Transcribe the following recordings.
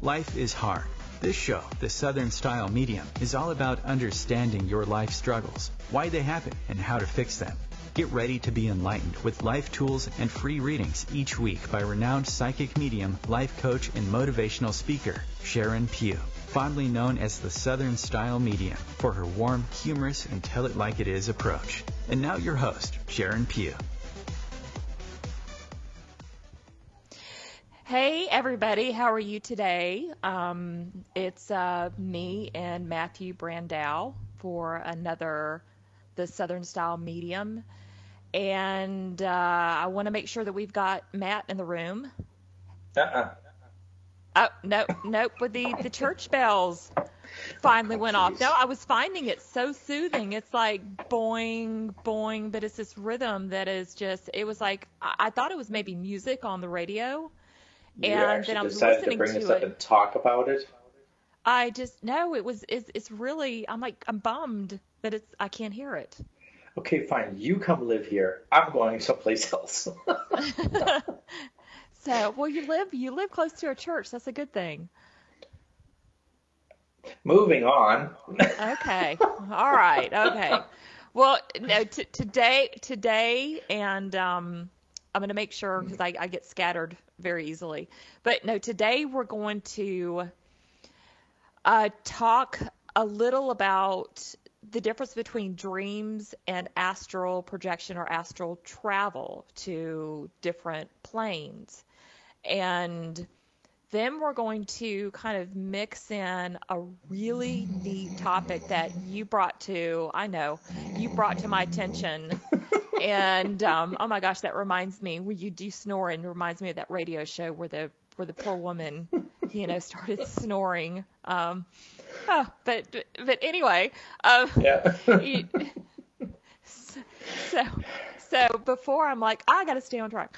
Life is hard. This show, The Southern Style Medium, is all about understanding your life struggles, why they happen, and how to fix them. Get ready to be enlightened with life tools and free readings each week by renowned psychic medium, life coach, and motivational speaker, Sharon Pugh, fondly known as the Southern Style Medium, for her warm, humorous, and tell-it-like-it-is approach. And now your host, Sharon Pugh. Hey everybody, how are you today? It's me and Matthew Brandow for another The Southern Style Medium, and I want to make sure that we've got Matt in the room. Oh, nope, but the church bells finally went off. No, I was finding it so soothing. It's like boing, boing, but it's this rhythm that is just, it was like, I thought it was maybe music on the radio. You And actually then I was decided listening to bring to this up it. and talk about it? I just no, it's really I'm bummed that I can't hear it. Okay, fine. You come live here. I'm going someplace else. So, well, you live close to a church. That's a good thing. Moving on. Okay. All right. Okay. Well, no, today, and I'm going to make sure because I get scattered very easily. But no, today we're going to talk a little about the difference between dreams and astral projection or astral travel to different planes. And then we're going to kind of mix in a really neat topic that you brought to my attention. And oh my gosh, that reminds me, when you do snoring, it reminds me of that radio show where the poor woman, started snoring. But anyway, Yeah. so before I'm like, I got to stay on track.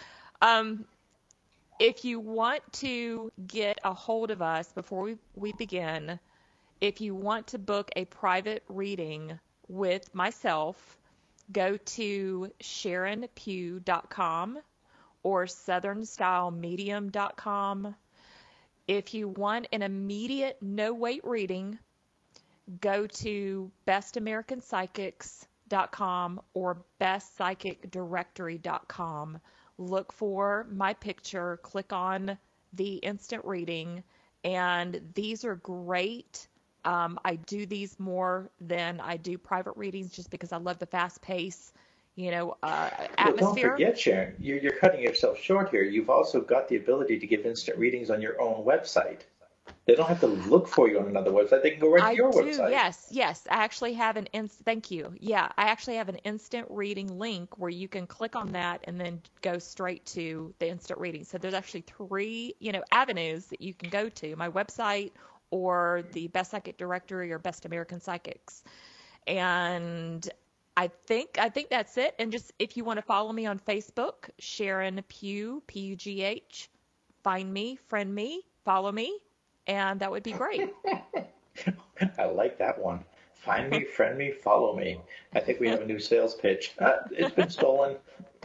If you want to get a hold of us before we begin, if you want to book a private reading with myself, go to SharonPugh.com or SouthernStyleMedium.com. If you want an immediate no-wait reading, go to BestAmericanPsychics.com or BestPsychicDirectory.com. Look for my picture, click on the instant reading, and these are great. I do these more than I do private readings just because I love the fast pace, atmosphere. Well, don't forget, Sharon, you're cutting yourself short here. You've also got the ability to give instant readings on your own website. They don't have to look for you on another website. They can go right to your website. Yes. I actually have thank you. Yeah, I actually have an instant reading link where you can click on that and then go straight to the instant reading. So there's actually three, avenues that you can go to: my website or the Best Psychic Directory or Best American Psychics. And I think that's it. And just if you want to follow me on Facebook, Sharon Pugh, Pugh, find me, friend me, follow me. And that would be great. I like that one. Find me, friend me, follow me. I think we have a new sales pitch. It's been stolen.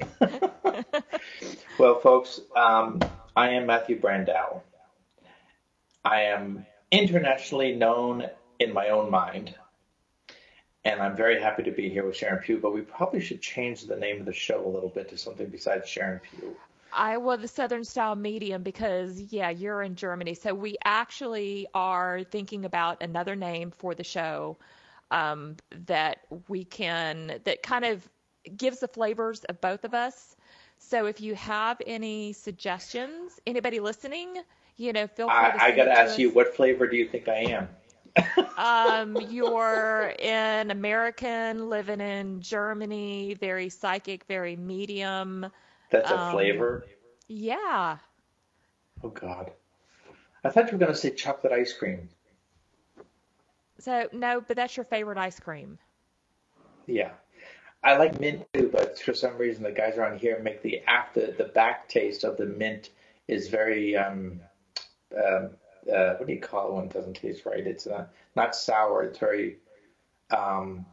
Well, folks, I am Matthew Brandow. I am internationally known in my own mind, and I'm very happy to be here with Sharon Pugh, but we probably should change the name of the show a little bit to something besides Sharon Pugh. The Southern Style Medium, because, you're in Germany. So we actually are thinking about another name for the show that kind of gives the flavors of both of us. So if you have any suggestions, anybody listening, feel free to send I got to ask us. you, what flavor do you think I am? You're an American living in Germany, very psychic, very medium. That's a flavor? Yeah. Oh, God. I thought you were going to say chocolate ice cream. So, no, but that's your favorite ice cream. Yeah. I like mint, too, but for some reason the guys around here make the back taste of the mint is very, what do you call it when it doesn't taste right? It's not sour. It's very, what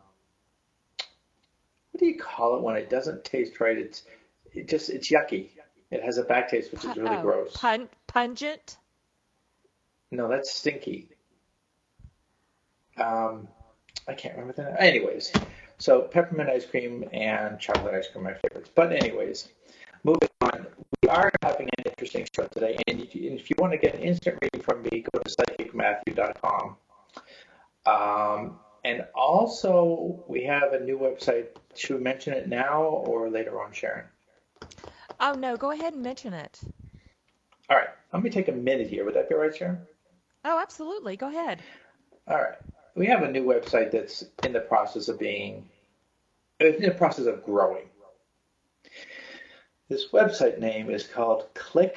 do you call it when it doesn't taste right? It's yucky. It has a back taste, which is really gross. Pungent? No, that's Stinky. Um, I can't remember that. Anyways, so peppermint ice cream and chocolate ice cream are my favorites. But anyways, moving on. We are having an interesting show today, and if you want to get an instant reading from me, go to psychicmatthew.com. And also, we have a new website. Should we mention it now or later on, Sharon? Oh, no, go ahead and mention it. All right, let me take a minute here. Would that be all right, Sharon? Oh, absolutely. Go ahead. All right. We have a new website that's in the process of growing. This website name is called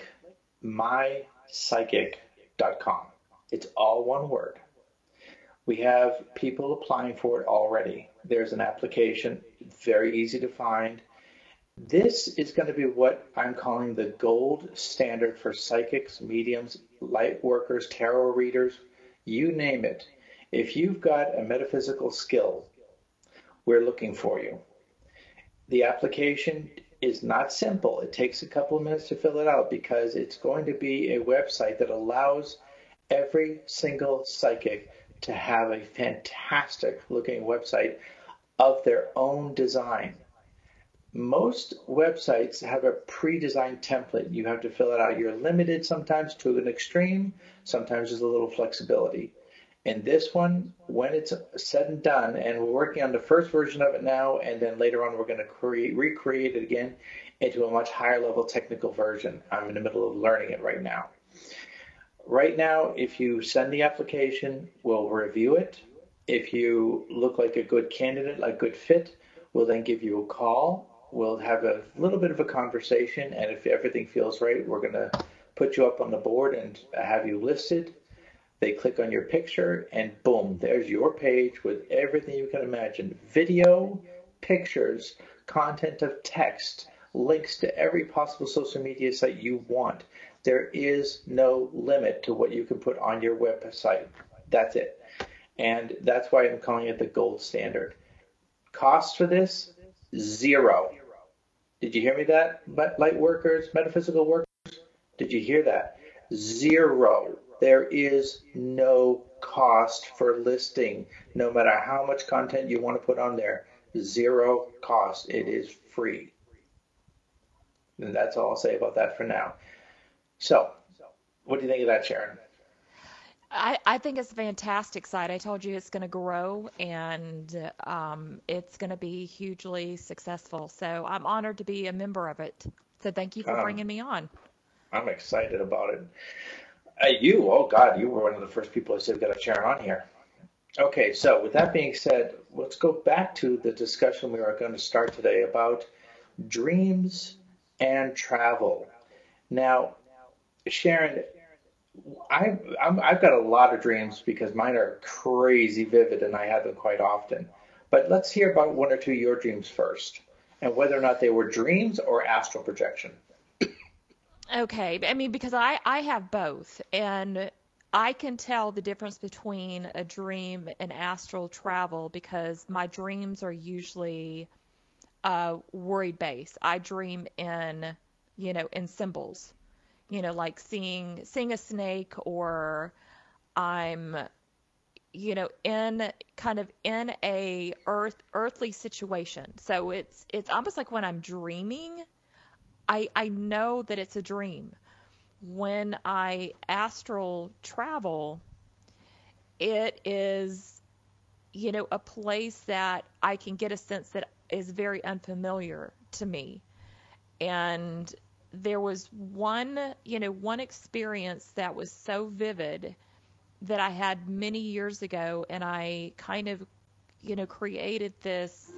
clickmypsychic.com. It's all one word. We have people applying for it already. There's an application, very easy to find. This is going to be what I'm calling the gold standard for psychics, mediums, light workers, tarot readers, you name it. If you've got a metaphysical skill, we're looking for you. The application is not simple. It takes a couple of minutes to fill it out because it's going to be a website that allows every single psychic to have a fantastic looking website of their own design. Most websites have a pre-designed template. You have to fill it out. You're limited sometimes to an extreme. Sometimes there's a little flexibility. And this one, when it's said and done, and we're working on the first version of it now, and then later on we're going to recreate it again into a much higher level technical version. I'm in the middle of learning it right now. Right now, if you send the application, we'll review it. If you look like a good candidate, a good fit, we'll then give you a call. We'll have a little bit of a conversation, and if everything feels right, we're going to put you up on the board and have you listed. They click on your picture, and boom, there's your page with everything you can imagine. Video, pictures, content of text, links to every possible social media site you want. There is no limit to what you can put on your website. That's it. And that's why I'm calling it the gold standard. Cost for this? Zero. Did you hear me that? Light workers, metaphysical workers? Did you hear that? Zero. There is no cost for listing, no matter how much content you want to put on there. Zero cost. It is free. And that's all I'll say about that for now. So, what do you think of that, Sharon? I think it's a fantastic site. I told you it's going to grow and it's going to be hugely successful. So I'm honored to be a member of it. So thank you for bringing me on. I'm excited about it. You were one of the first people I said we got to Sharon on here. Okay, so with that being said, let's go back to the discussion we are going to start today about dreams and travel. Now, Sharon, I've got a lot of dreams because mine are crazy vivid and I have them quite often. But let's hear about one or two of your dreams first, and whether or not they were dreams or astral projection. Okay, I mean, because I have both, and I can tell the difference between a dream and astral travel because my dreams are usually worry based. I dream in, in symbols, like seeing a snake, or I'm, in kind of in a earthly situation. So it's almost like when I'm dreaming, I know that it's a dream. When I astral travel, it is, a place that I can get a sense that is very unfamiliar to me. And there was one experience that was so vivid that I had many years ago, and I kind of, created this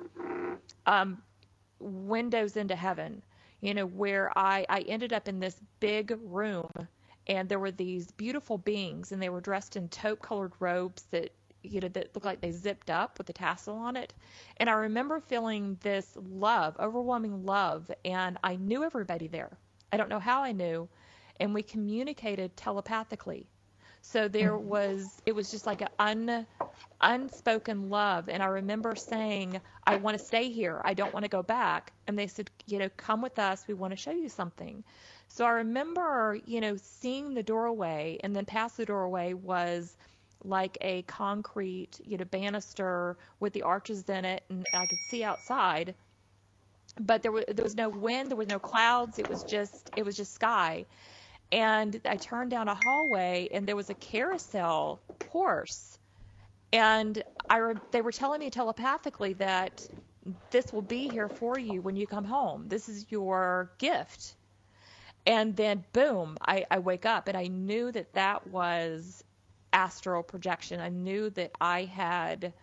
windows into heaven, where I ended up in this big room and there were these beautiful beings and they were dressed in taupe colored robes that, that looked like they zipped up with a tassel on it. And I remember feeling this love, overwhelming love, and I knew everybody there. I don't know how I knew. And we communicated telepathically. So it was just like an unspoken love. And I remember saying, I want to stay here. I don't want to go back. And they said, come with us. We want to show you something. So I remember, seeing the doorway, and then past the doorway was like a concrete, banister with the arches in it, and I could see outside. But there was no wind, there was no clouds. It was just sky. And I turned down a hallway, and there was a carousel horse, and they were telling me telepathically that this will be here for you when you come home. This is your gift. And then, boom, I wake up, and I knew that that was astral projection. I knew that I had,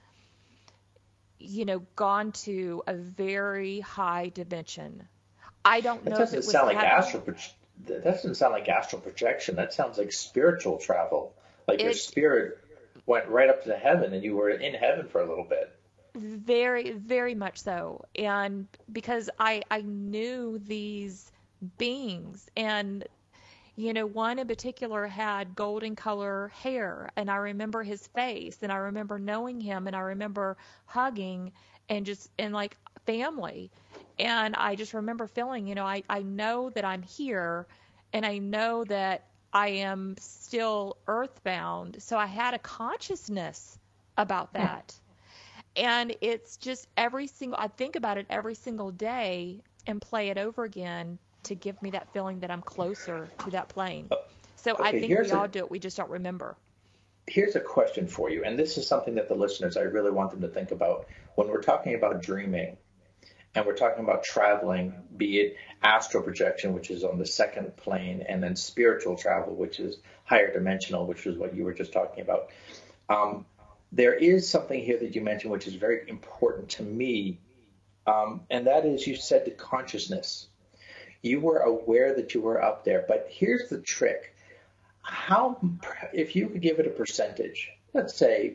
gone to a very high dimension. I don't That know if doesn't it was sound like heaven. that doesn't sound like astral projection. That sounds like spiritual travel. Like your It spirit went right up to heaven and you were in heaven for a little bit. very, very much so. And because I knew these beings, and one in particular had golden color hair, and I remember his face, and I remember knowing him, and I remember hugging and like family. And I just remember feeling, I know that I'm here, and I know that I am still earthbound. So I had a consciousness about that. And it's just I think about it every single day and play it over again to give me that feeling that I'm closer to that plane. So I Okay, think we all do it. We just don't remember. here's a question for you, and this is something that the listeners, I really want them to think about when we're talking about dreaming and we're talking about traveling, be it astral projection, which is on the second plane, and then spiritual travel, which is higher dimensional, which is what you were just talking about. Um, there is something here that you mentioned which is very important to me, and that is you said the consciousness. You were aware that you were up there, but here's the trick. How, if you could give it a percentage, let's say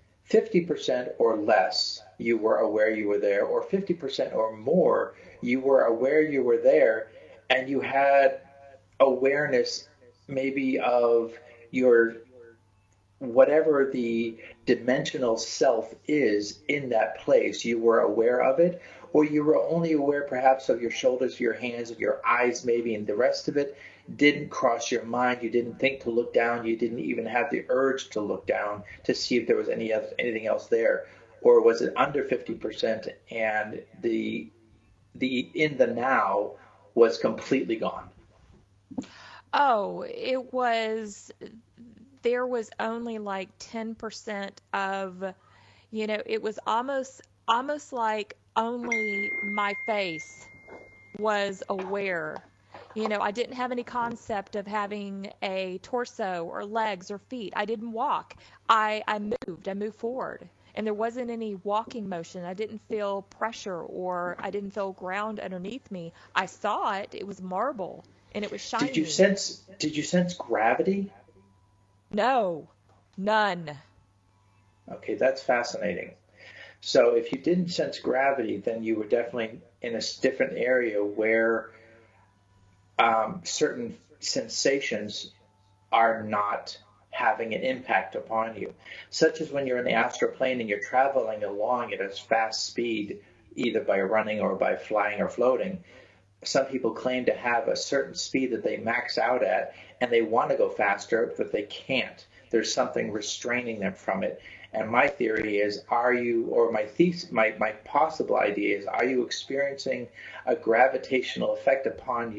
50% or less, you were aware you were there, or 50% or more, you were aware you were there, and you had awareness maybe of your whatever the dimensional self is in that place, you were aware of it, or you were only aware perhaps of your shoulders, your hands, your eyes maybe, and the rest of it didn't cross your mind. You didn't think to look down. You didn't even have the urge to look down to see if there was anything else there, or was it under 50% and the in the now was completely gone? Oh, there was only like 10% of, it was almost like only my face was aware. I didn't have any concept of having a torso or legs or feet. I didn't walk. I moved forward. And there wasn't any walking motion. I didn't feel pressure, or I didn't feel ground underneath me. I saw it. It was marble, and it was shiny. Did you sense gravity? No, none. Okay, that's fascinating. So if you didn't sense gravity, then you were definitely in a different area where certain sensations are not having an impact upon you, such as when you're in the astral plane and you're traveling along at a fast speed, either by running or by flying or floating. Some people claim to have a certain speed that they max out at, and they want to go faster, but they can't. There's something restraining them from it. And my theory is, my possible idea is, are you experiencing a gravitational effect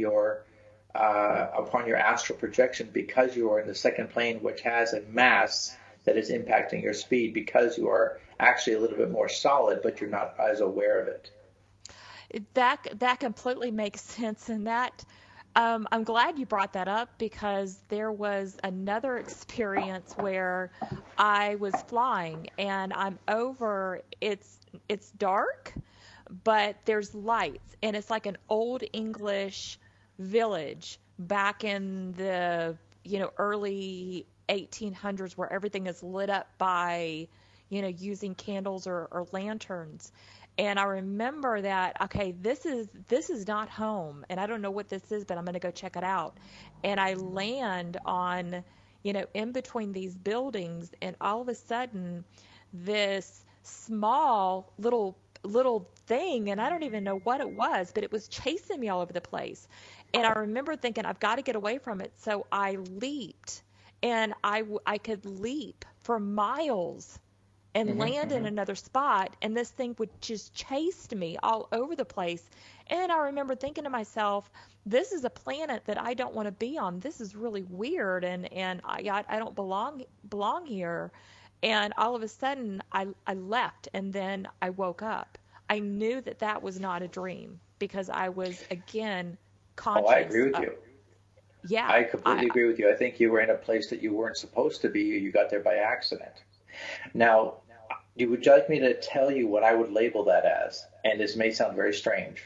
upon your astral projection because you are in the second plane, which has a mass that is impacting your speed because you are actually a little bit more solid, but you're not as aware of it? That completely makes sense, and that I'm glad you brought that up, because there was another experience where I was flying, and I'm over. It's dark, but there's lights, and it's like an old English village back in the early 1800s, where everything is lit up by using candles or lanterns. And I remember that, okay, this is not home, and I don't know what this is, but I'm going to go check it out. And I land on, in between these buildings, and all of a sudden, this small little thing, and I don't even know what it was, but it was chasing me all over the place. And I remember thinking, I've got to get away from it. So I leaped, and I could leap for miles and Hmm. land in Hmm. another spot, and this thing would just chase me all over the place. And I remember thinking to myself, this is a planet that I don't want to be on. This is really weird, and I don't belong here. And all of a sudden I left, and then I woke up. I knew that that was not a dream because I was again Oh, I agree conscious. with you. Yeah, I I completely agree with you. I think you were in a place that you weren't supposed to be. You got there by accident. Now, would you like me to tell you what I would label that as? And this may sound very strange.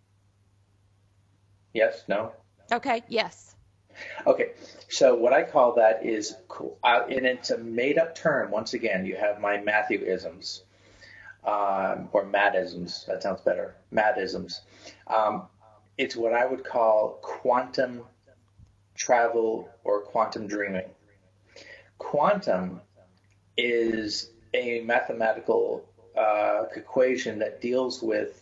Yes? No? okay, yes. Okay. So what I call that is, and it's a made-up term. Once again, you have my Matthew-isms, or Matt-isms. That sounds better. Matt-isms. Um, it's what I would call quantum travel or quantum dreaming. Quantum is a mathematical equation that deals with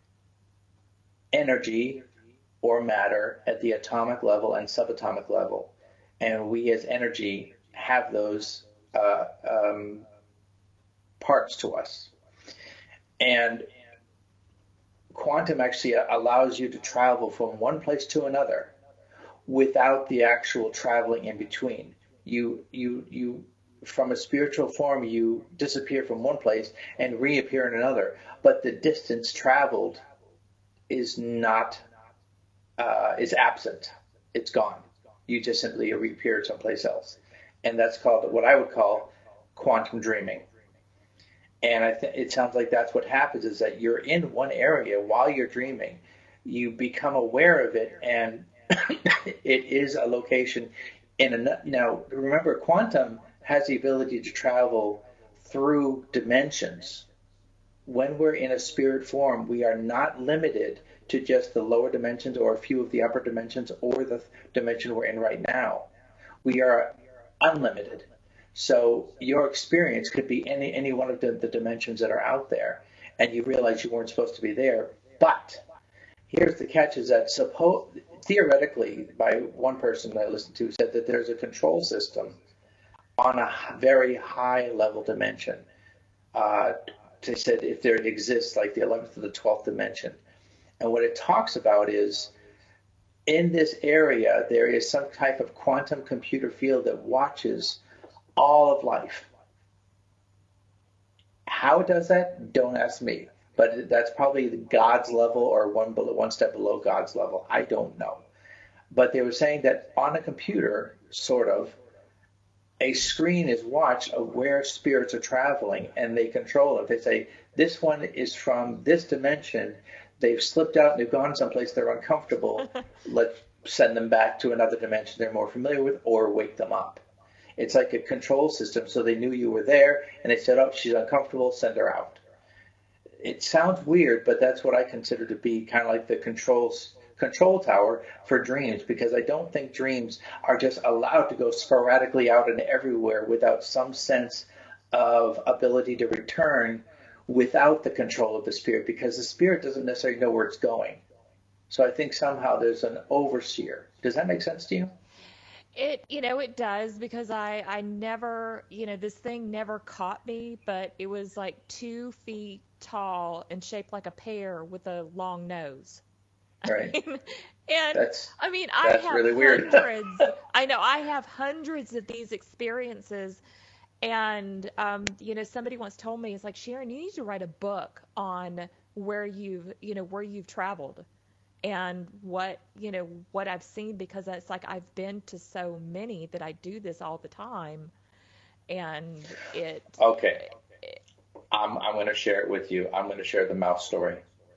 energy or matter at the atomic level and subatomic level. And we as energy have those parts to us. And quantum actually allows you to travel from one place to another without the actual traveling in between. You from a spiritual form, you disappear from one place and reappear in another, but the distance traveled is not is absent. It's gone. You just simply reappear someplace else, and that's called what I would call quantum dreaming. And it sounds like that's what happens is that you're in one area while you're dreaming. You become aware of it, and it is a location now remember, quantum has the ability to travel through dimensions. When we're in a spirit form, we are not limited to just the lower dimensions or a few of the upper dimensions or the dimension we're in right now. We are unlimited. So your experience could be any one of the dimensions that are out there, and you realize you weren't supposed to be there. But here's the catch: is that theoretically, by one person I listened to said that there's a control system on a very high level dimension. They said if there exists like the 11th or the 12th dimension, and what it talks about is in this area there is some type of quantum computer field that watches all of life. How it does that? Don't ask me. But that's probably God's level or one step below God's level. I don't know. But they were saying that on a computer, sort of, a screen is watched of where spirits are traveling, and they control it. They say, this one is from this dimension. They've slipped out and they've gone someplace they're uncomfortable. Let's send them back to another dimension they're more familiar with, or wake them up. It's like a control system, so they knew you were there, and they said, oh, she's uncomfortable, send her out. It sounds weird, but that's what I consider to be kind of like the control tower for dreams, because I don't think dreams are just allowed to go sporadically out and everywhere without some sense of ability to return without the control of the spirit, because the spirit doesn't necessarily know where it's going. So I think somehow there's an overseer. Does that make sense to you? It does because I never, this thing never caught me, but it was like 2 feet tall and shaped like a pear with a long nose. Right. And That's I mean, I that's have really weird. hundreds. I know I have hundreds of these experiences, and somebody once told me, it's like, Sharon, you need to write a book on where you've traveled and what I've seen, because it's like I've been to so many that I do this all the time, and Okay. I'm going to share it with you. I'm going to share the mouse story.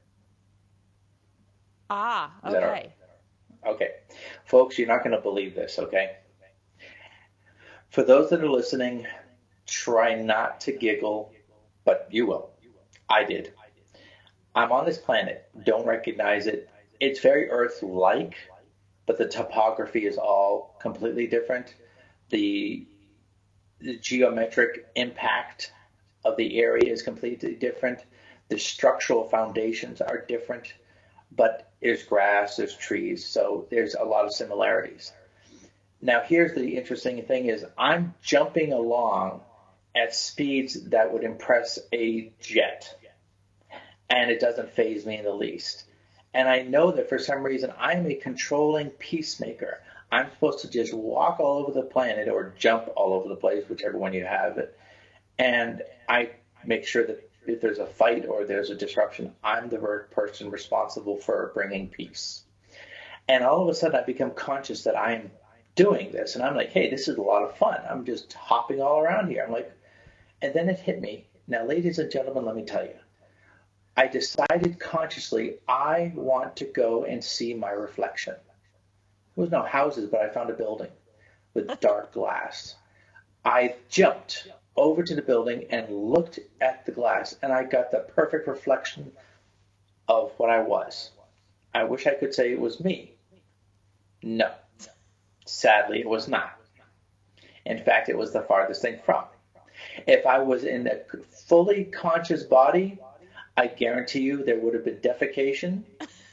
Is that all right? okay. Okay. Folks, you're not going to believe this, okay? For those that are listening, try not to giggle, but you will. I did. I'm on this planet, don't recognize it. It's very Earth-like, but the topography is all completely different. The geometric impact of the area is completely different. The structural foundations are different. but there's grass, there's trees, so there's a lot of similarities. Now, here's the interesting thing is I'm jumping along at speeds that would impress a jet, and it doesn't faze me in the least. And I know that for some reason I'm a controlling peacemaker. I'm supposed to just walk all over the planet or jump all over the place, whichever one you have it. And I make sure that if there's a fight or there's a disruption, I'm the person responsible for bringing peace. And all of a sudden I become conscious that I'm doing this. And I'm like, hey, this is a lot of fun. I'm just hopping all around here. I'm like, and then it hit me. Now, ladies and gentlemen, let me tell you, I decided consciously I want to go and see my reflection. There was no houses, but I found a building with dark glass. I jumped over to the building and looked at the glass, and I got the perfect reflection of what I was. I wish I could say it was me. No. Sadly, it was not. In fact, it was the farthest thing from. If I was in a fully conscious body, I guarantee you there would have been defecation,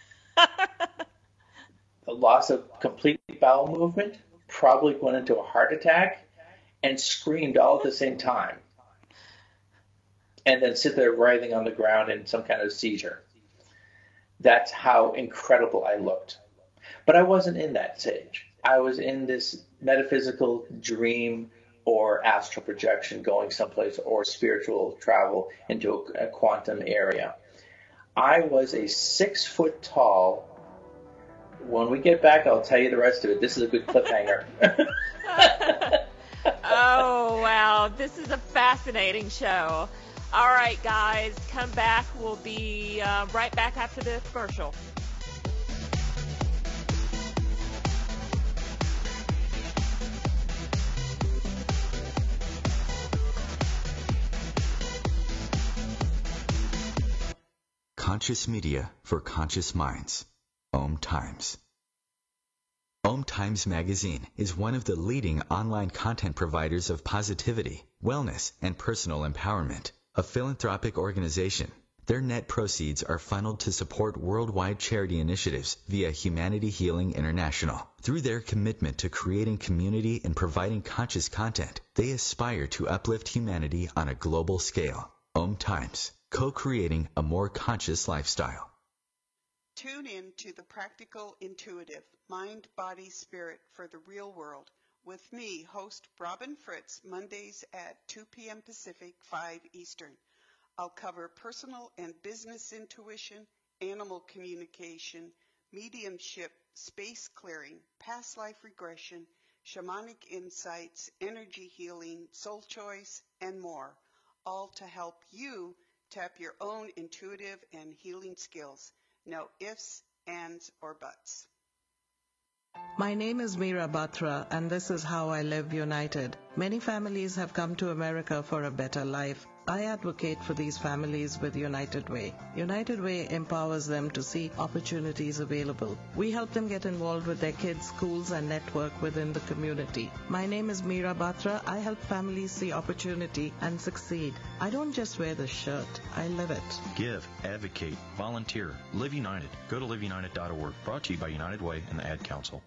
a loss of complete bowel movement, probably went into a heart attack, and screamed all at the same time. And then sit there writhing on the ground in some kind of seizure. That's how incredible I looked. But I wasn't in that stage. I was in this metaphysical dream or astral projection going someplace or spiritual travel into a quantum area. I was a 6 foot tall. When we get back, I'll tell you the rest of it. This is a good cliffhanger. Oh, wow. This is a fascinating show. All right, guys, come back. We'll be right back after the commercial. Conscious media for conscious minds. Om Times. Om Times Magazine is one of the leading online content providers of positivity, wellness, and personal empowerment. A philanthropic organization, their net proceeds are funneled to support worldwide charity initiatives via Humanity Healing International. Through their commitment to creating community and providing conscious content, they aspire to uplift humanity on a global scale. Om Times, co-creating a more conscious lifestyle. Tune in to The Practical Intuitive, Mind, Body, Spirit for the Real World with me, host Robin Fritz, Mondays at 2 p.m. Pacific, 5 Eastern. I'll cover personal and business intuition, animal communication, mediumship, space clearing, past life regression, shamanic insights, energy healing, soul choice, and more, all to help you tap your own intuitive and healing skills. No ifs, ands, or buts. My name is Meera Batra, and this is How I Live United. Many families have come to America for a better life. I advocate for these families with United Way. United Way empowers them to see opportunities available. We help them get involved with their kids' schools and network within the community. My name is Meera Batra. I help families see opportunity and succeed. I don't just wear the shirt, I live it. Give, advocate, volunteer. Live United. Go to liveunited.org. Brought to you by United Way and the Ad Council.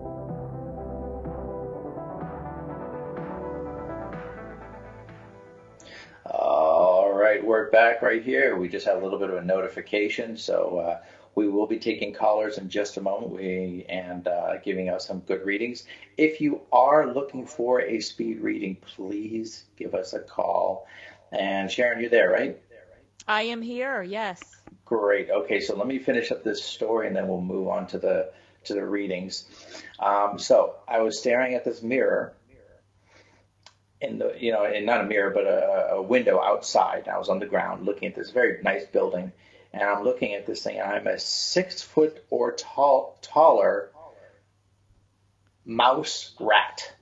All right, we're back right here. We just had a little bit of a notification, so we will be taking callers in just a moment and giving out some good readings. If you are looking for a speed reading, please give us a call. And Sharon, you're there, right? I am here, yes. Great. Okay, so let me finish up this story, and then we'll move on to the readings. So I was staring at this mirror. Not a mirror, but a window outside. I was on the ground looking at this very nice building, and I'm looking at this thing, and I'm a 6 foot or taller mouse rat.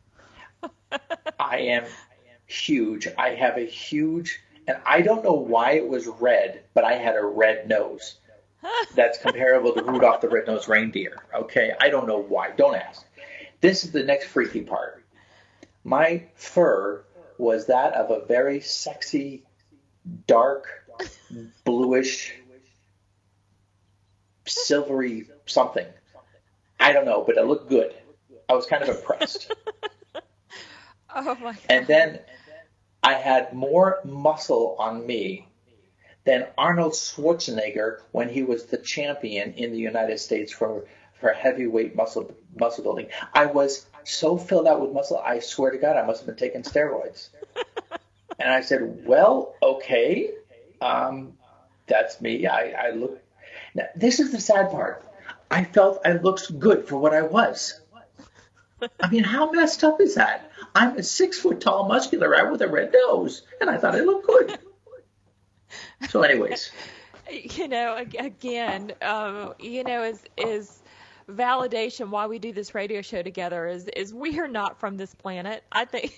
I am huge. I have a huge, and I don't know why it was red, but I had a red nose. That's comparable to Rudolph the Red-Nosed Reindeer. Okay, I don't know why. Don't ask. This is the next freaky part. My fur was that of a very sexy, dark, bluish silvery something. I don't know, but it looked good. I was kind of impressed. Oh my God. And then I had more muscle on me than Arnold Schwarzenegger when he was the champion in the United States for heavyweight muscle building. I was so filled out with muscle, I swear to God, I must have been taking steroids. And I said, well, okay, that's me. I look. Now, this is the sad part. I felt I looked good for what I was. I mean, how messed up is that? I'm a 6 foot tall muscular guy with a red nose, and I thought I looked good. So, anyways, Again, is validation why we do this radio show together is we are not from this planet. I think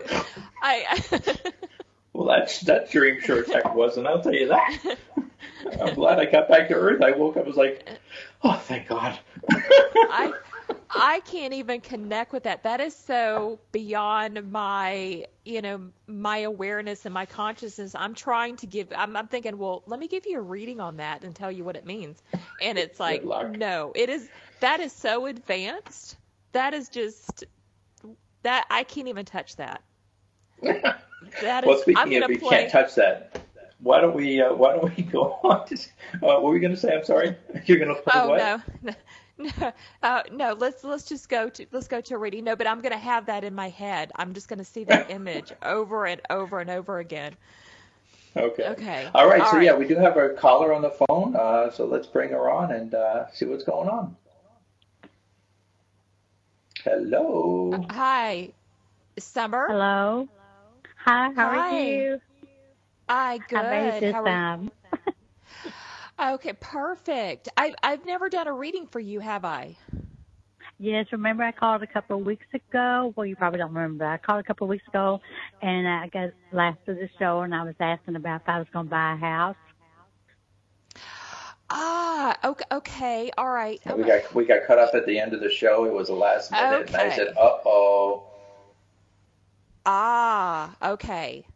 well, that dream sure as heck wasn't. I'll tell you that. I'm glad I got back to Earth. I woke up, I was like, oh, thank God. I can't even connect with that. That is so beyond my awareness and my consciousness. I'm thinking, well, let me give you a reading on that and tell you what it means. And it's like, no, that is so advanced. That is just, that I can't even touch that. Well, speaking of, you can't touch that. Why don't we go on? What were we going to say? I'm sorry. You're going to play what? No. Let's just go to a reading. No, but I'm going to have that in my head. I'm just going to see that image over and over and over again. Okay. All right. So yeah, we do have our caller on the phone. So let's bring her on and see what's going on. Hello. Hi, Summer. Hello. Hi. How are you? Hi. Good. I made it this time. Okay, perfect. I've never done a reading for you, have I? Yes, remember I called a couple of weeks ago? Well, you probably don't remember. I called a couple of weeks ago, and I got last of the show, and I was asking about if I was going to buy a house. Okay, all right. We got cut off at the end of the show. It was the last minute, and I said, uh-oh. Okay.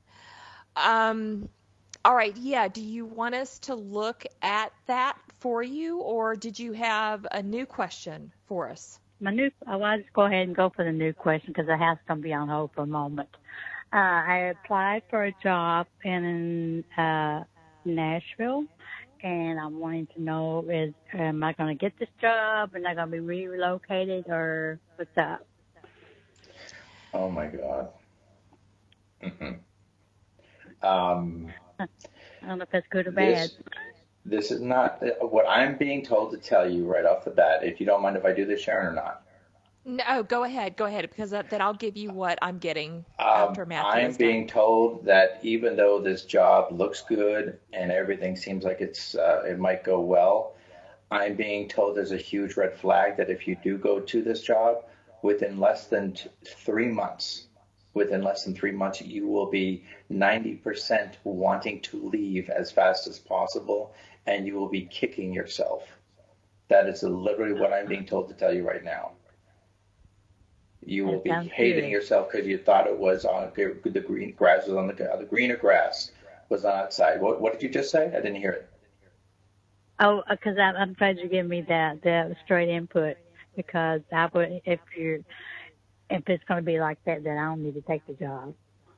All right, yeah. Do you want us to look at that for you, or did you have a new question for us? I'll just go ahead and go for the new question because the house is going to be on hold for a moment. I applied for a job in Nashville, and I'm wanting to know, am I going to get this job? Am I going to be relocated, or what's up? Oh, my God. Mm-hmm. I don't know if that's good or bad. This is not what I'm being told to tell you right off the bat. If you don't mind if I do this, Sharon, or not? No, go ahead, because then I'll give you what I'm getting after Matthew. I'm being told that even though this job looks good and everything seems like it might go well, I'm being told there's a huge red flag that if you do go to this job, within less than 3 months, you will be 90% wanting to leave as fast as possible, and you will be kicking yourself. That is literally what I'm being told to tell you right now. You will be hating yourself because you thought it was on the green grass was on the greener grass was on outside. What did you just say? I didn't hear it. Oh, because I'm trying to give me the straight input, because if it's going to be like that, then I don't need to take the job.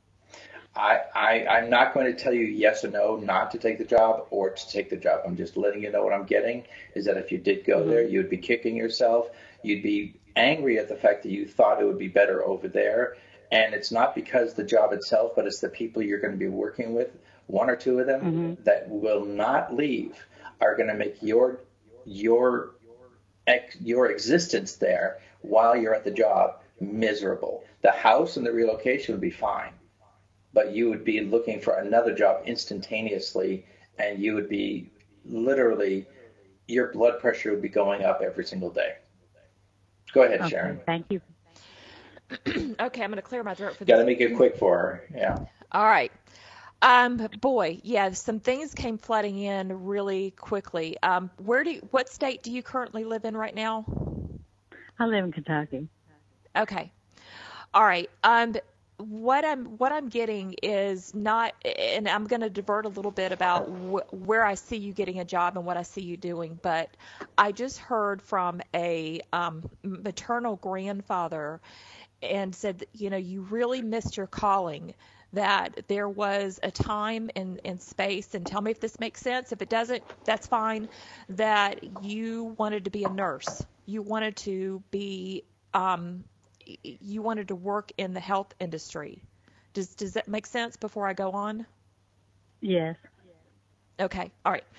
I'm not going to tell you yes or no not to take the job or to take the job. I'm just letting you know what I'm getting is that if you did go there, you'd be kicking yourself. You'd be angry at the fact that you thought it would be better over there. And it's not because the job itself, but it's the people you're going to be working with. 1 or 2 of them that will not leave are going to make your existence there while you're at the job miserable. The house and the relocation would be fine, but you would be looking for another job instantaneously, and you would be literally, your blood pressure would be going up every single day. Go ahead, Sharon. Thank you. Okay, I'm going to clear my throat for this. Got to make it quick for her. Yeah. All right. Boy, yeah, some things came flooding in really quickly. What state do you currently live in right now? I live in Kentucky. Okay. All right. what I'm getting is not, and I'm going to divert a little bit about where I see you getting a job and what I see you doing, but I just heard from a maternal grandfather and said that, you really missed your calling, that there was a time and space, and tell me if this makes sense. If it doesn't, that's fine, that you wanted to be a nurse. You wanted to be, you wanted to work in the health industry. Does that make sense before I go on? Yes. Okay. All right.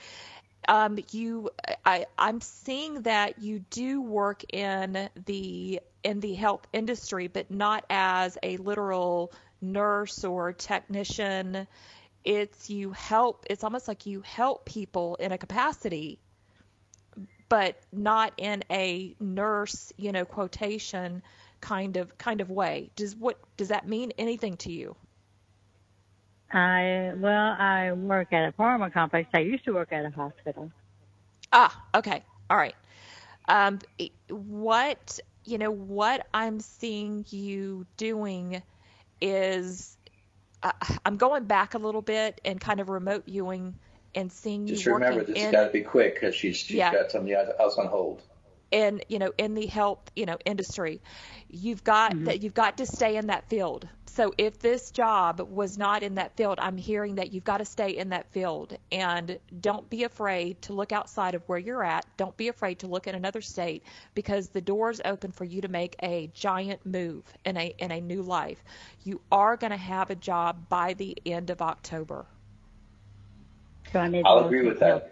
I'm seeing that you do work in the health industry, but not as a literal nurse or technician. It's almost like you help people in a capacity, but not in a nurse, quotation kind of way. Does that mean anything to you? I work at a pharma complex. I used to work at a hospital. Okay. All right. What I'm seeing you doing is, I'm going back a little bit and kind of remote viewing and seeing you Just working remember, this has got to be quick because she's got somebody else on hold. in the health industry. You've got to stay in that field. So if this job was not in that field, I'm hearing that you've got to stay in that field, and don't be afraid to look outside of where you're at. Don't be afraid to look at another state, because the door's open for you to make a giant move in a new life. You are going to have a job by the end of October. So I'll agree with that.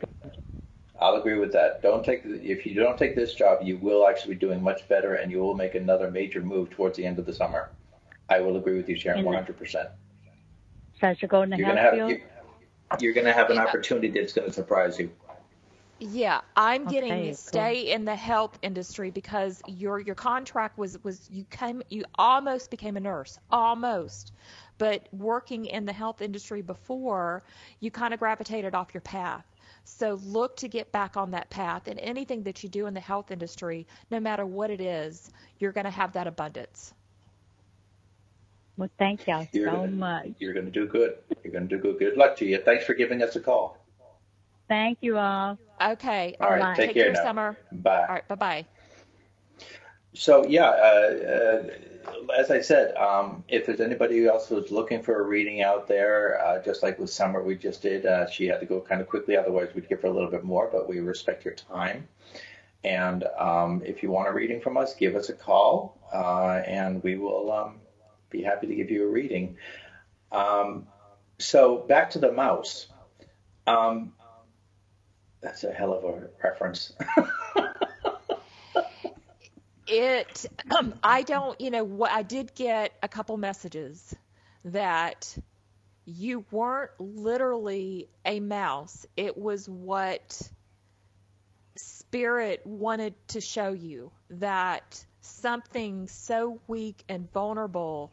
If you don't take this job, you will actually be doing much better, and you will make another major move towards the end of the summer. I will agree with you, Sharon, 100%. So I should go in the health field? You're going to have an opportunity that's going to surprise you. Yeah, I'm getting stay in the health industry, because your contract was you almost became a nurse, almost. But working in the health industry before, you kind of gravitated off your path. So look to get back on that path, and anything that you do in the health industry, no matter what it is, you're going to have that abundance. Well, thank y'all so much. You're going to do good. You're going to do good. Good luck to you. Thanks for giving us a call. Thank you all. Okay. All right. Take care now. Summer. Bye. All right. Bye-bye. So, as I said, if there's anybody else who's looking for a reading out there, just like with Summer we just did, she had to go kind of quickly. Otherwise, we'd give her a little bit more, but we respect your time. And if you want a reading from us, give us a call, and we will be happy to give you a reading. So back to the mouse. That's a hell of a reference. I did get a couple messages that you weren't literally a mouse. It was what Spirit wanted to show you, that something so weak and vulnerable,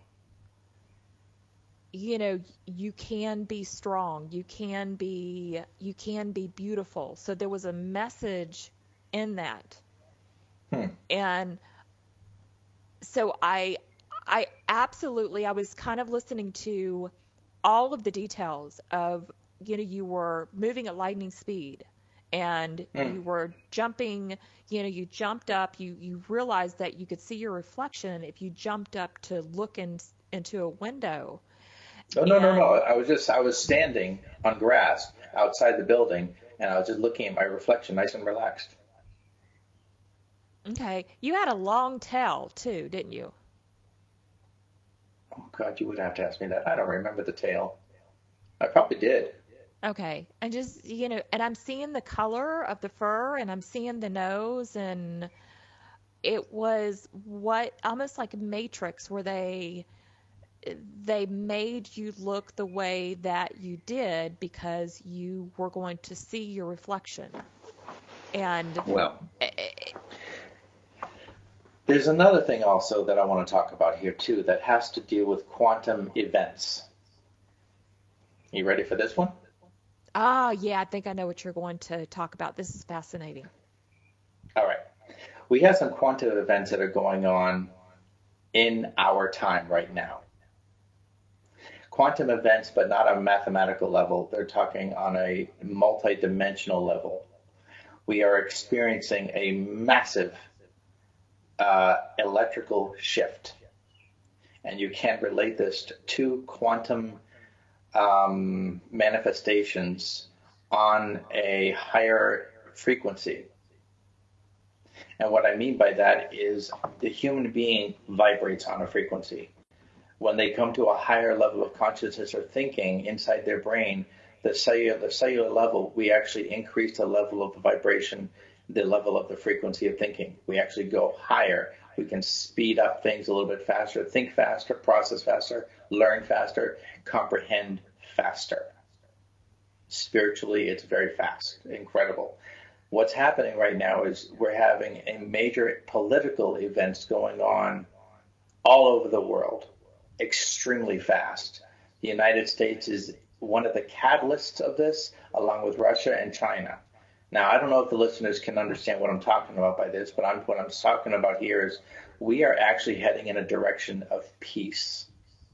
you can be strong. You can be beautiful. So there was a message in that. And so I absolutely, I was kind of listening to all of the details of, you were moving at lightning speed, and you were jumping, you jumped up, you realized that you could see your reflection if you jumped up to look into a window. No. I was standing on grass outside the building, and I was just looking at my reflection, nice and relaxed. Okay. You had a long tail too, didn't you? Oh, God, you would have to ask me that. I don't remember the tail. I probably did. Okay. And just, and I'm seeing the color of the fur, and I'm seeing the nose, and it was almost like Matrix, where they made you look the way that you did because you were going to see your reflection. And there's another thing also that I want to talk about here too that has to deal with quantum events. You ready for this one? Yeah, I think I know what you're going to talk about. This is fascinating. All right. We have some quantum events that are going on in our time right now. quantum events, but not on a mathematical level. They're talking on a multi-dimensional level. We are experiencing a massive electrical shift. And you can't relate this to two quantum manifestations on a higher frequency. And what I mean by that is the human being vibrates on a frequency. When they come to a higher level of consciousness or thinking inside their brain, the cellular level, we actually increase the level of the vibration, the level of the frequency of thinking. We actually go higher. We can speed up things a little bit faster, think faster, process faster, learn faster, comprehend faster. Spiritually, it's very fast, incredible. What's happening right now is we're having a major political events going on all over the world, extremely fast. The United States is one of the catalysts of this, along with Russia and China. Now, I don't know if the listeners can understand what I'm talking about by this, but what I'm talking about here is we are actually heading in a direction of peace.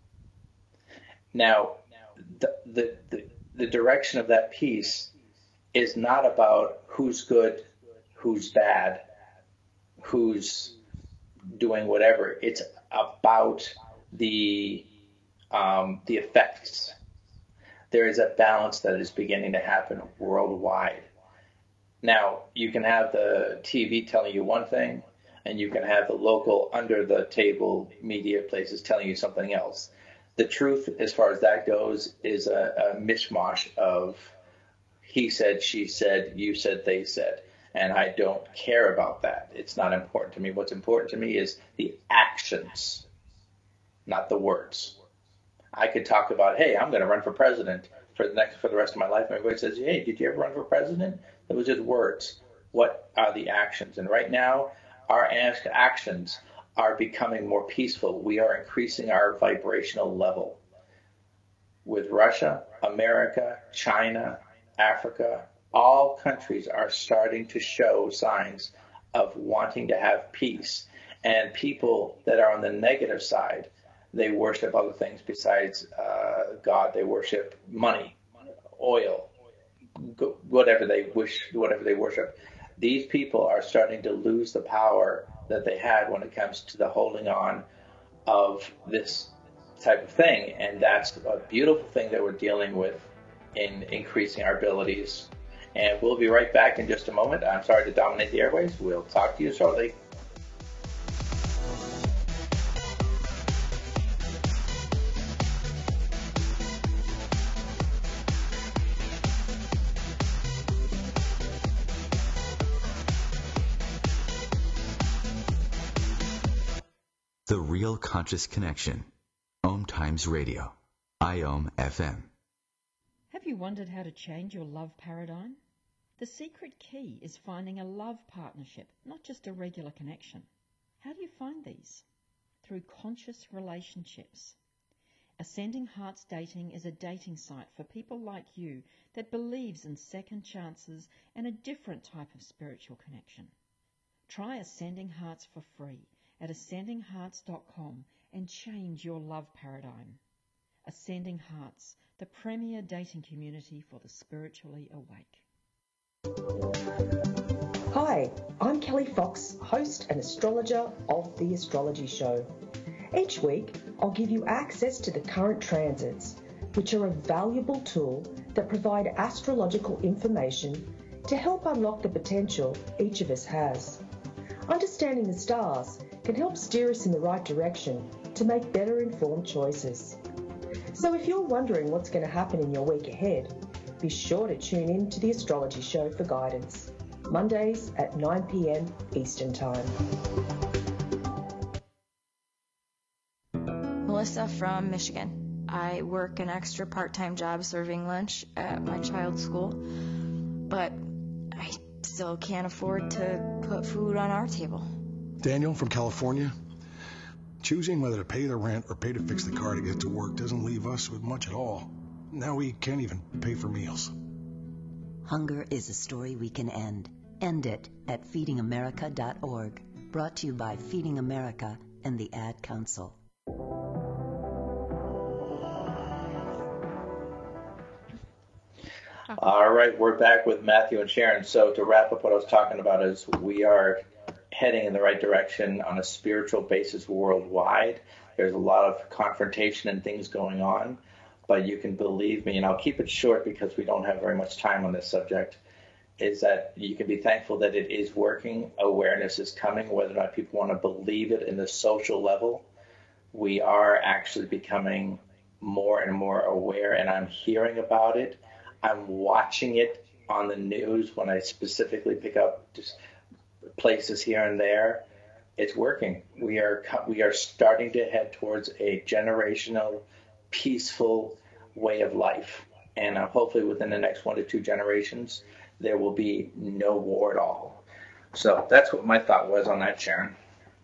Now, the direction of that peace is not about who's good, who's bad, who's doing whatever. It's about the effects. There is a balance that is beginning to happen worldwide. Now, you can have the TV telling you one thing, and you can have the local under-the-table media places telling you something else. The truth, as far as that goes, is a mishmash of he said, she said, you said, they said. And I don't care about that. It's not important to me. What's important to me is the actions, not the words. I could talk about, hey, I'm going to run for president for the rest of my life. And everybody says, hey, did you ever run for president? It was just words. What are the actions? And right now, our actions are becoming more peaceful. We are increasing our vibrational level. With Russia, America, China, Africa, all countries are starting to show signs of wanting to have peace. And people that are on the negative side, they worship other things besides God. They worship money, oil, whatever they worship. These people are starting to lose the power that they had when it comes to the holding on of this type of thing. And that's a beautiful thing that we're dealing with in increasing our abilities. And we'll be right back in just a moment. I'm sorry to dominate the airways. We'll talk to you shortly. The Real Conscious Connection. Om Times Radio. IOM FM. Have you wondered how to change your love paradigm? The secret key is finding a love partnership, not just a regular connection. How do you find these? Through conscious relationships. Ascending Hearts Dating is a dating site for people like you that believes in second chances and a different type of spiritual connection. Try Ascending Hearts for free at ascendinghearts.com and change your love paradigm. Ascending Hearts, the premier dating community for the spiritually awake. Hi, I'm Kelly Fox, host and astrologer of The Astrology Show. Each week, I'll give you access to the current transits, which are a valuable tool that provide astrological information to help unlock the potential each of us has. Understanding the stars can help steer us in the right direction to make better informed choices. So if you're wondering what's going to happen in your week ahead, be sure to tune in to The Astrology Show for guidance, Mondays at 9 p.m. Eastern Time. Melissa from Michigan. I work an extra part-time job serving lunch at my child's school, but I still can't afford to put food on our table. Daniel from California. Choosing whether to pay the rent or pay to fix the car to get to work doesn't leave us with much at all. Now we can't even pay for meals. Hunger is a story we can end. End it at feedingamerica.org. Brought to you by Feeding America and the Ad Council. All right, we're back with Matthew and Sharon. So to wrap up what I was talking about is we are heading in the right direction on a spiritual basis worldwide. There's a lot of confrontation and things going on, but you can believe me, and I'll keep it short because we don't have very much time on this subject, is that you can be thankful that it is working. Awareness is coming, whether or not people want to believe it in the social level. We are actually becoming more and more aware, and I'm hearing about it. I'm watching it on the news when I specifically pick up just places here and there. It's working. We are starting to head towards a generational, peaceful way of life. And hopefully within the next 1 to 2 generations, there will be no war at all. So that's what my thought was on that, Sharon.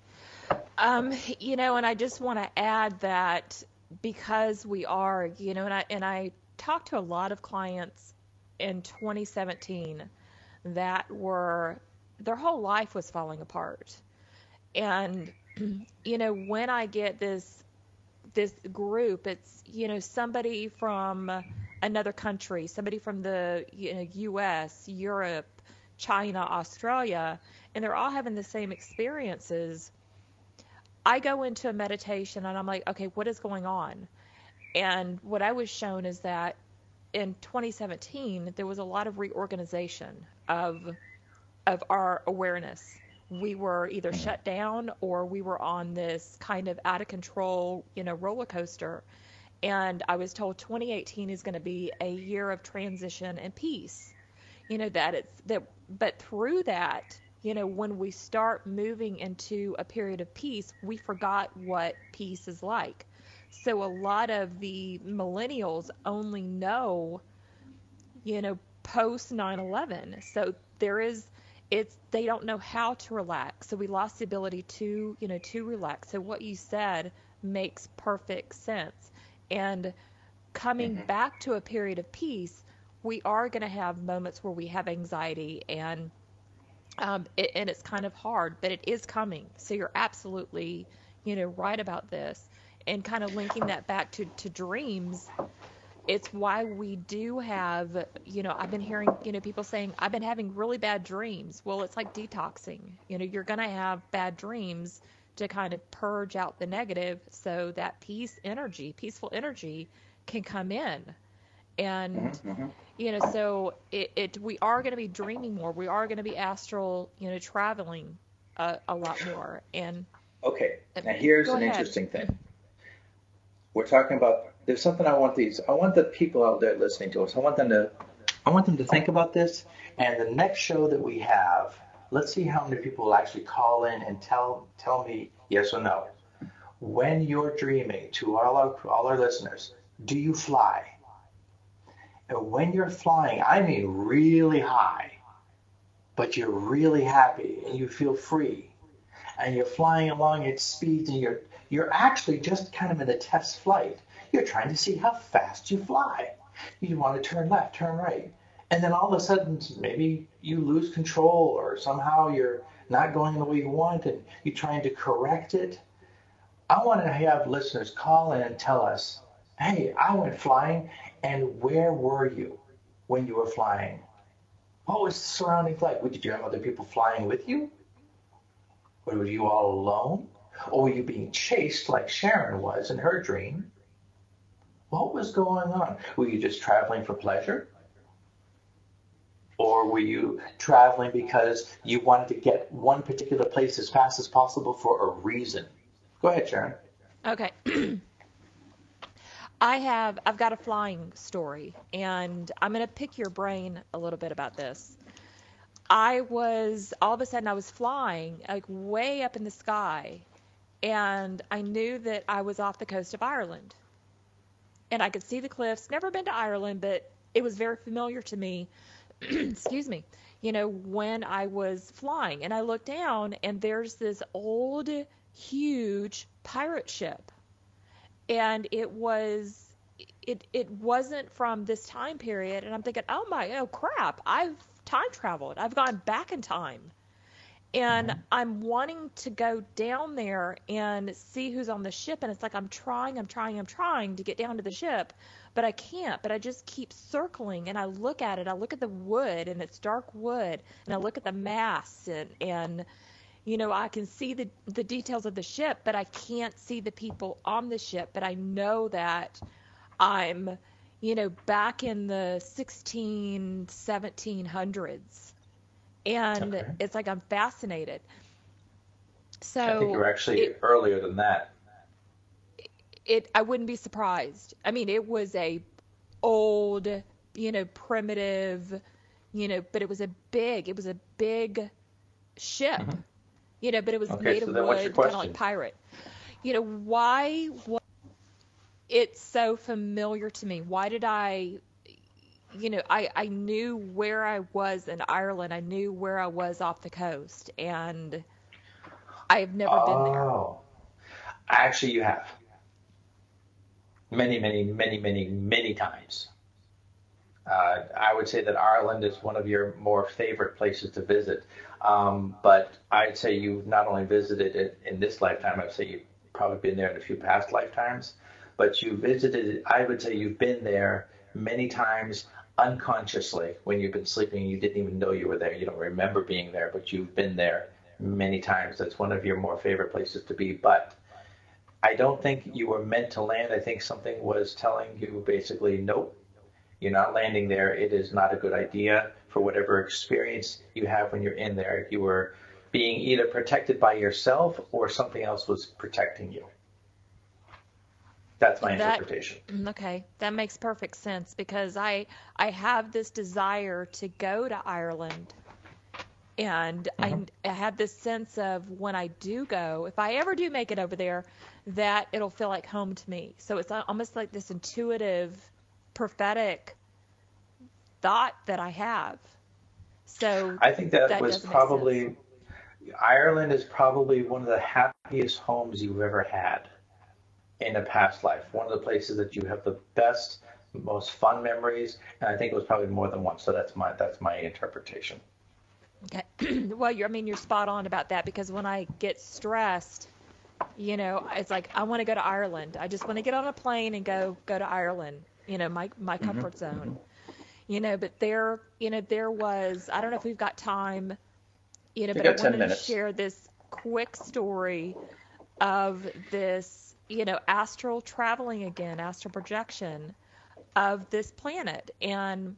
And I just want to add that because we are, and I talked to a lot of clients in 2017 that their whole life was falling apart. And, when I get this group, it's, somebody from another country, somebody from the U.S., Europe, China, Australia, and they're all having the same experiences. I go into a meditation and I'm like, okay, what is going on? And what I was shown is that in 2017, there was a lot of reorganization of our awareness. We were either shut down or we were on this kind of out of control, roller coaster. And I was told 2018 is going to be a year of transition and peace. But through that, when we start moving into a period of peace, we forgot what peace is like. So a lot of the millennials only know, post 9/11. So they don't know how to relax. So we lost the ability to relax. So what you said makes perfect sense. And coming back to a period of peace, we are going to have moments where we have anxiety and it's kind of hard, but it is coming. So you're absolutely, right about this. And kind of linking that back to dreams, it's why we do have, I've been hearing, people saying, I've been having really bad dreams. Well, it's like detoxing. You're going to have bad dreams to kind of purge out the negative so that peaceful energy can come in. And, so we are going to be dreaming more. We are going to be astral, traveling a lot more. And okay, now here's an interesting thing. We're talking about, there's something I want the people out there listening to us, I want them to think about this. And the next show that we have, let's see how many people will actually call in and tell me yes or no. When you're dreaming, to all our listeners, do you fly? And when you're flying, I mean really high, but you're really happy and you feel free, and you're flying along at speeds, and you're actually just kind of in a test flight. You're trying to see how fast you fly. You want to turn left, turn right. And then all of a sudden, maybe you lose control, or somehow you're not going the way you want and you're trying to correct it. I want to have listeners call in and tell us, hey, I went flying, and where were you when you were flying? What was the surroundings like? Did you have other people flying with you? Or were you all alone? Or were you being chased like Sharon was in her dream? What was going on? Were you just traveling for pleasure? Or were you traveling because you wanted to get one particular place as fast as possible for a reason? Go ahead, Sharon. Okay. I've got a flying story, and I'm going to pick your brain a little bit about this. All of a sudden I was flying like way up in the sky, and I knew that I was off the coast of Ireland. And I could see the cliffs. Never been to Ireland, but it was very familiar to me, excuse me, when I was flying. And I looked down, and there's this old, huge pirate ship. And it wasn't from this time period. And I'm thinking, oh crap, I've time traveled. I've gone back in time. And I'm wanting to go down there and see who's on the ship. And it's like I'm trying to get down to the ship, but I can't. But I just keep circling, and I look at it. I look at the wood, and it's dark wood. And I look at the masts, and I can see the details of the ship, but I can't see the people on the ship. But I know that I'm, back in the 1700s. And it's like I'm fascinated. So I think you're actually earlier than that. I wouldn't be surprised. I mean, it was a old, primitive, but it was a big ship, but it was made of wood, kind of like pirate. Why was it so familiar to me? Why did I knew where I was in Ireland. I knew where I was off the coast, and I've never been there. Oh, actually, you have. Many, many, many, many, many times. I would say that Ireland is one of your more favorite places to visit. But I'd say you've not only visited it in this lifetime, I'd say you've probably been there in a few past lifetimes, but you visited, I would say you've been there many times unconsciously when you've been sleeping. You didn't even know you were there. You don't remember being there, but you've been there many times. That's one of your more favorite places to be. But I don't think you were meant to land. I think something was telling you basically, nope, you're not landing there. It is not a good idea for whatever experience you have when you're in there. You were being either protected by yourself or something else was protecting you. That's my interpretation. Okay, that makes perfect sense, because I have this desire to go to Ireland, and I have this sense of when I do go, if I ever do make it over there, that it'll feel like home to me. So it's almost like this intuitive, prophetic thought that I have. So I think that was probably, Ireland is probably one of the happiest homes you've ever had in a past life. One of the places that you have the best, most fun memories, and I think it was probably more than one. So that's my interpretation. Okay. Well, you're spot on about that, because when I get stressed, it's like I want to go to Ireland. I just want to get on a plane and go to Ireland. My comfort zone. But there was, I don't know if we've got time, but I wanted to share this quick story of this, astral traveling again, astral projection of this planet. And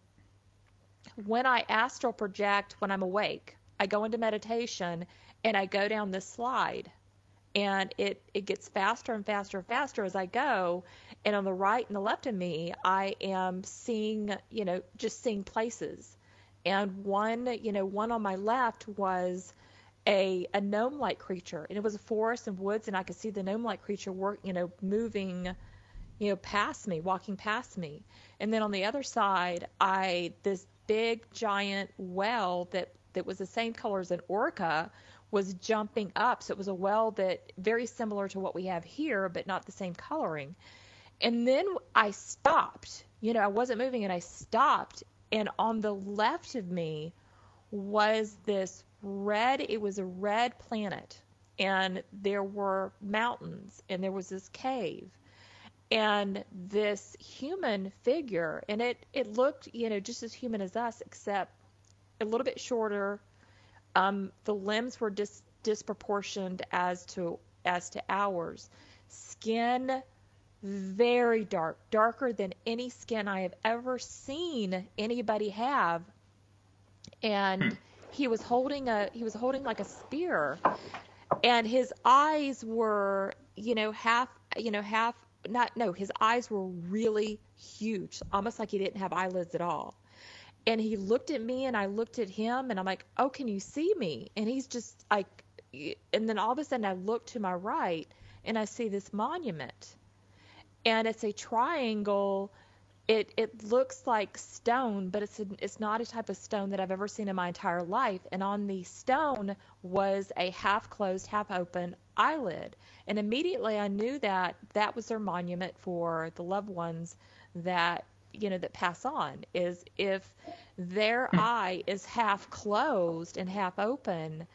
when I astral project, when I'm awake, I go into meditation and I go down this slide, and it gets faster and faster and faster as I go. And on the right and the left of me, I am seeing, just seeing places. And one on my left was a gnome-like creature, and it was a forest and woods, and I could see the gnome-like creature moving, past me, walking past me. And then on the other side, this big giant well that was the same color as an orca was jumping up. So it was a well that very similar to what we have here, but not the same coloring. And then I stopped. I wasn't moving, and I stopped. And on the left of me was this it was a red planet, and there were mountains, and there was this cave, and this human figure, and it looked, just as human as us, except a little bit shorter. The limbs were disproportioned as to ours. Skin very dark, darker than any skin I have ever seen anybody have. And he was holding like a spear, and his eyes were, his eyes were really huge, almost like he didn't have eyelids at all. And he looked at me, and I looked at him, and I'm like, oh, can you see me? And he's just like, and then all of a sudden I look to my right, and I see this monument, and it's a triangle. It looks like stone, but it's not a type of stone that I've ever seen in my entire life. And on the stone was a half-closed, half-open eyelid. And immediately I knew that was their monument for the loved ones that pass on, is if their eye is half closed and half open,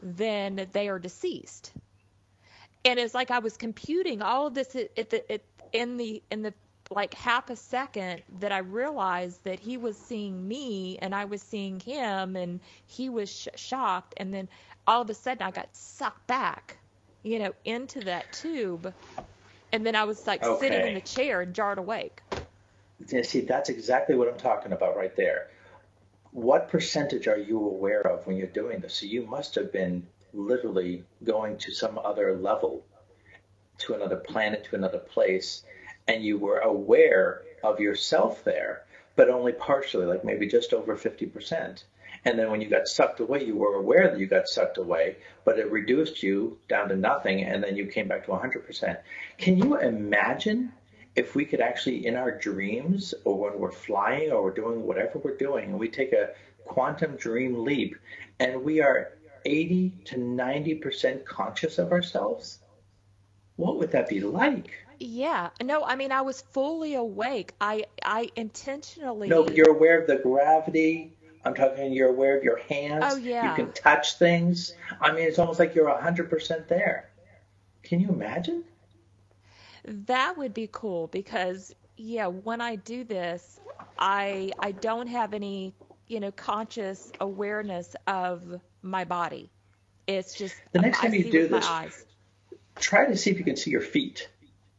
then they are deceased. And it's like I was computing all of this in the like half a second that I realized that he was seeing me and I was seeing him, and he was shocked. And then all of a sudden I got sucked back, into that tube. And then I was like sitting in the chair and jarred awake. See, that's exactly what I'm talking about right there. What percentage are you aware of when you're doing this? So you must have been literally going to some other level, to another planet, to another place, and you were aware of yourself there, but only partially, like maybe just over 50%. And then when you got sucked away, you were aware that you got sucked away, but it reduced you down to nothing, and then you came back to 100%. Can you imagine if we could actually, in our dreams, or when we're flying, or we're doing whatever we're doing, and we take a quantum dream leap, and we are 80 to 90% conscious of ourselves? What would that be like? Yeah. No, I mean, I was fully awake. I intentionally... No, but you're aware of the gravity. I'm talking, you're aware of your hands. Oh, yeah. You can touch things. I mean, it's almost like you're 100% there. Can you imagine? That would be cool because, when I do this, I don't have any, conscious awareness of my body. It's just the next time you do this, eyes. Try to see if you can see your feet.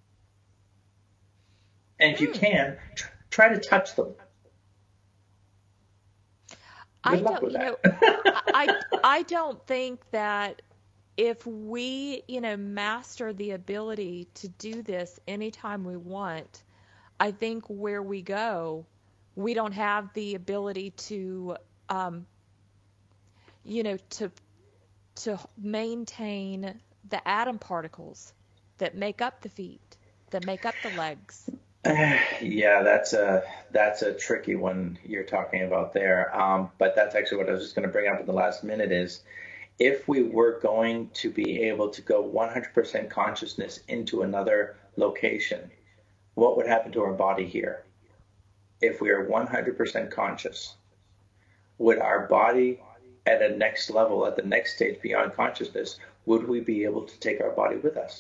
And if you can, try to touch them. Good luck with that. I don't think that if we, master the ability to do this anytime we want, I think where we go, we don't have the ability to, to maintain the atom particles that make up the feet, that make up the legs. Yeah, that's a tricky one you're talking about there. But that's actually what I was just going to bring up in the last minute is, if we were going to be able to go 100% consciousness into another location, what would happen to our body here? If we are 100% conscious, would our body at a next level, at the next stage beyond consciousness, would we be able to take our body with us?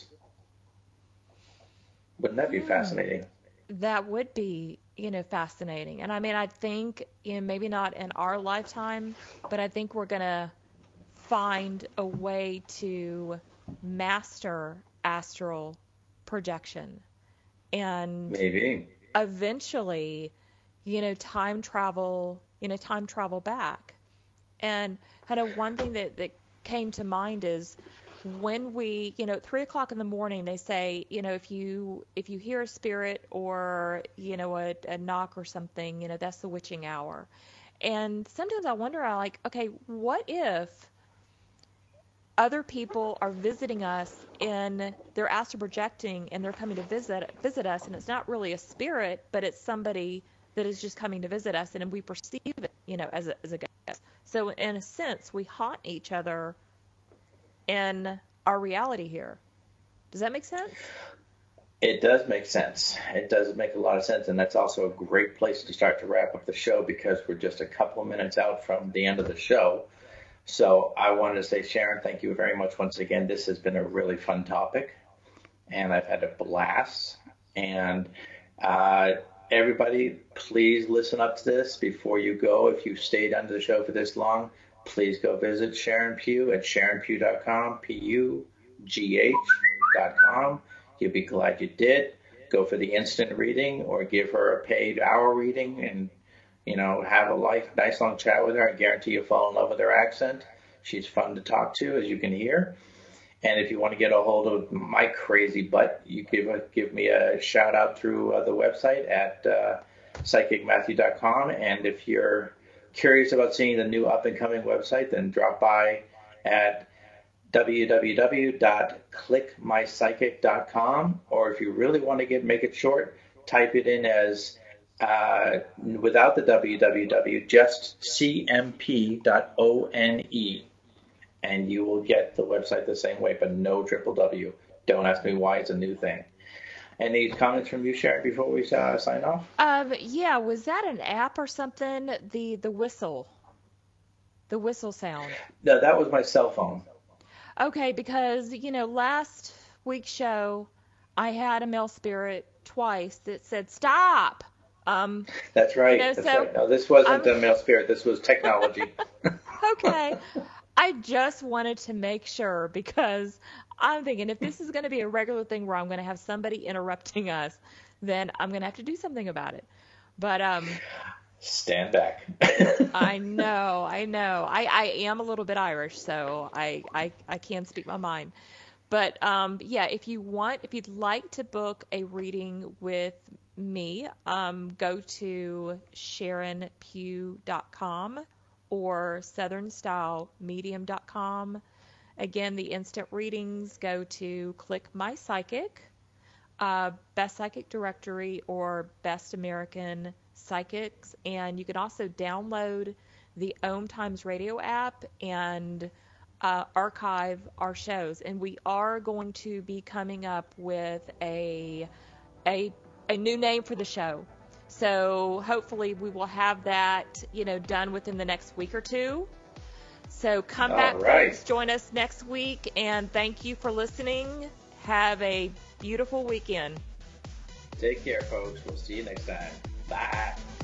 Wouldn't that be fascinating? That would be, fascinating. And I mean, I think, maybe not in our lifetime, but I think we're going to find a way to master astral projection. And maybe eventually, time travel back. And kind of one thing that came to mind is when we, at 3:00 in the morning, they say, if you hear a spirit or, a knock or something, that's the witching hour. And sometimes I wonder, okay, what if other people are visiting us and they're astral projecting and they're coming to visit us, and it's not really a spirit, but it's somebody that is just coming to visit us, and we perceive it, as a guest. So in a sense, we haunt each other in our reality here. Does that make sense? It does make sense. It does make a lot of sense, and that's also a great place to start to wrap up the show, because we're just a couple of minutes out from the end of the show. So I wanted to say, Sharon, thank you very much once again. This has been a really fun topic, and I've had a blast. And everybody, please listen up to this before you go. If you stayed under the show for this long, please go visit Sharon Pugh at SharonPugh.com, PUGH.com. You'll be glad you did. Go for the instant reading or give her a paid hour reading and, have a nice long chat with her. I guarantee you'll fall in love with her accent. She's fun to talk to, as you can hear. And if you want to get a hold of my crazy butt, you give me a shout out through the website at psychicmatthew.com. And if you're curious about seeing the new up-and-coming website, then drop by at www.clickmypsychic.com, or if you really want to make it short, type it in as without the www, just cmp.one, and you will get the website the same way, but no www. Don't ask me why, it's a new thing. Any comments from you, Sharon, before we sign off? Yeah, was that an app or something? The whistle sound. No, that was my cell phone. Okay, because, last week's show, I had a male spirit twice that said, stop. That's right. That's right. No, this wasn't a male spirit. This was technology. Okay. I just wanted to make sure, because I'm thinking if this is going to be a regular thing where I'm going to have somebody interrupting us, then I'm going to have to do something about it. But stand back. I know. I am a little bit Irish, so I can speak my mind. But if you'd like to book a reading with me, go to SharonPugh.com or southernstylemedium.com. Again, the instant readings, go to Click My Psychic, Best Psychic Directory, or Best American Psychics. And you can also download the Om Times Radio app and archive our shows. And we are going to be coming up with a new name for the show. So hopefully we will have that, done within the next week or two. So come back, folks, join us next week, and thank you for listening. Have a beautiful weekend. Take care, folks. We'll see you next time. Bye.